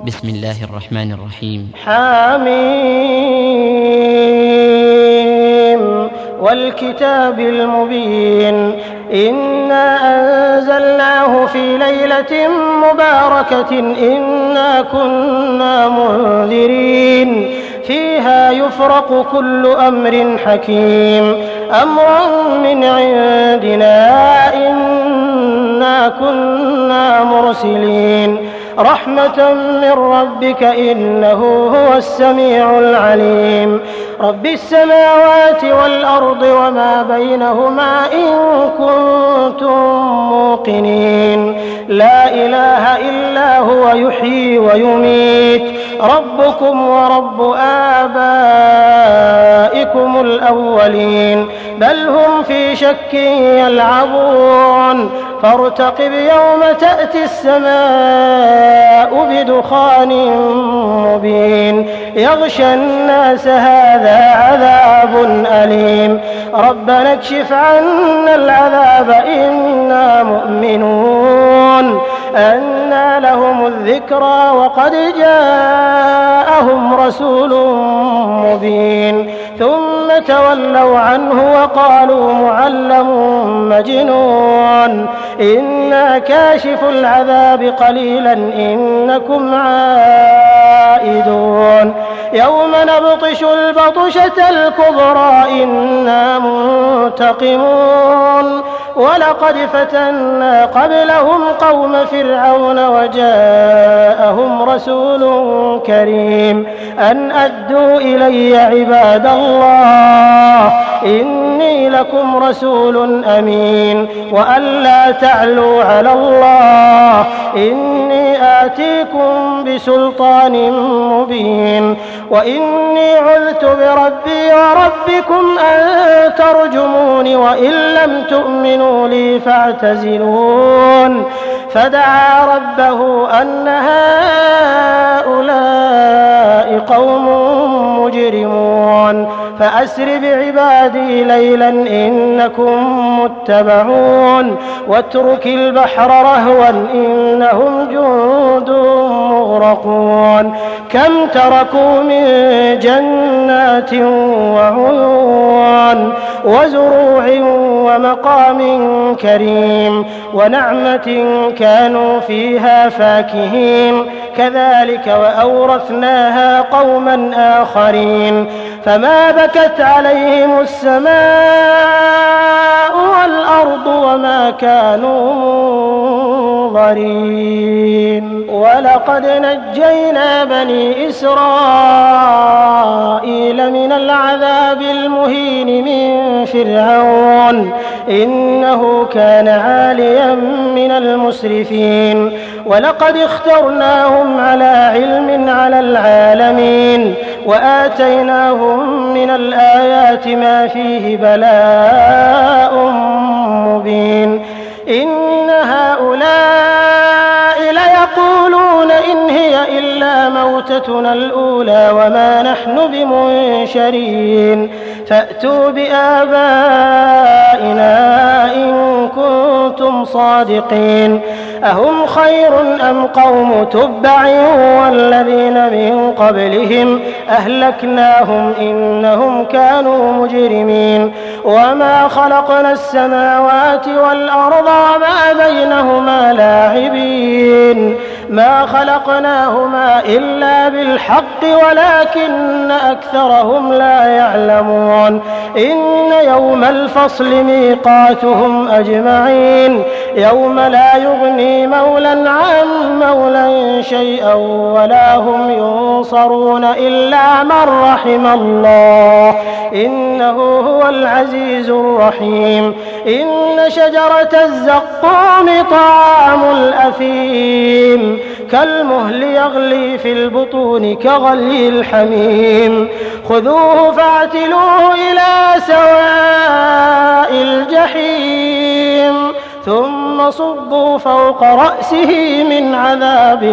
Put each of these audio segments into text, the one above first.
بسم الله الرحمن الرحيم. حميم والكتاب المبين إنا أنزلناه في ليلة مباركة إنا كنا منذرين فيها يفرق كل أمر حكيم أمرا من عندنا إنا كنا مرسلين رحمة من ربك إنه هو السميع العليم رب السماوات والأرض وما بينهما إن كنتم موقنين لا إله إلا هو يحيي ويميت ربكم ورب آبائكم الأولين بل هم في شك يلعبون فارتقب يوم تأتي السماء بدخان مبين يغشى الناس هذا عذاب أليم ربنا اكشف عنا العذاب إنا مؤمنون أنى لهم الذكرى وقد جاءهم رسول مبين ثم تولوا عنه وقالوا معلم مجنون إنا كاشف العذاب قليلا إنكم عائدون يوم نبطش البطشة الكبرى إنا منتقمون ولقد فتنا قبلهم قوم فرعون وجاءهم رسول كريم أن أدوا إلي عباد الله إني لكم رسول أمين وأن لا تعلوا على الله إني آتيكم بسلطان مبين وإني عذت بربي وربكم أن ترجمون وإن لم تؤمنوا لي فاعتزلون فدعا ربه أن هؤلاء قوم مجرمون فأسر بعبادي ليلا إنكم متبعون واترك البحر رهوا إنهم جند مغرقون كم تركوا من جنات وعيون وزروع ومقام كريم ونعمة كانوا فيها فاكهين كذلك وأورثناها قوما آخرين فما بكت عليهم السماء والأرض وما كانوا منظرين ولقد نجينا بني إسرائيل من العذاب المهين من فرعون إنه كان عاليا من المسرفين ولقد اخترناهم على علم على العالمين وآتيناهم من الآيات ما فيه بلاء مبين إن هؤلاء ليقولون إن هي إلا موتتنا الأولى وما نحن بمنشرين فأتوا بآبائنا إن كنتم صادقين أهم خير أم قوم تبع والذين من قبلهم أهلكناهم إنهم كانوا مجرمين وما خلقنا السماوات والأرض وما بينهما لاعبين ما خلقناهما إلا بالحق ولكن أكثرهم لا يعلمون إن يوم الفصل ميقاتهم أجمعين يوم لا يغني مولى عن مولى شيئا ولا هم ينصرون إلا من رحم الله إنه هو العزيز الرحيم إن شجرة الزقوم طعام الأثيم كالمهل يغلي في البطون كغلي الحميم خذوه فاعتلوه إلى سواء الجحيم ثم صبوا فوق رأسه من عذاب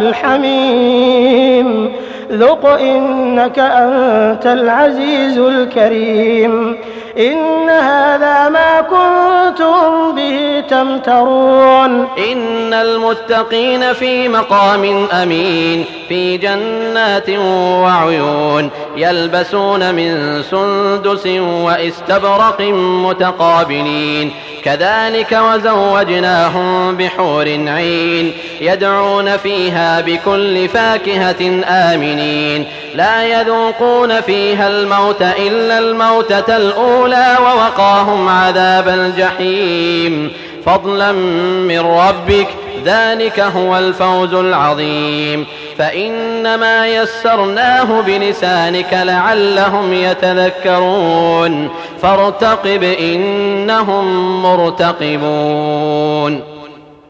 الحميم ذق إنك أنت العزيز الكريم إن هذا ما كنتم به تمترون إن المتقين في مقام أمين في جنات وعيون يلبسون من سندس وإستبرق متقابلين كذلك وزوجناهم بحور عين يدعون فيها بكل فاكهة آمنين لا يذوقون فيها الموت إلا الموتة الأولى ووقاهم عذاب الجحيم فضلا من ربك ذلك هو الفوز العظيم فإنما يسرناه بلسانك لعلهم يتذكرون فارتقب إنهم مرتقبون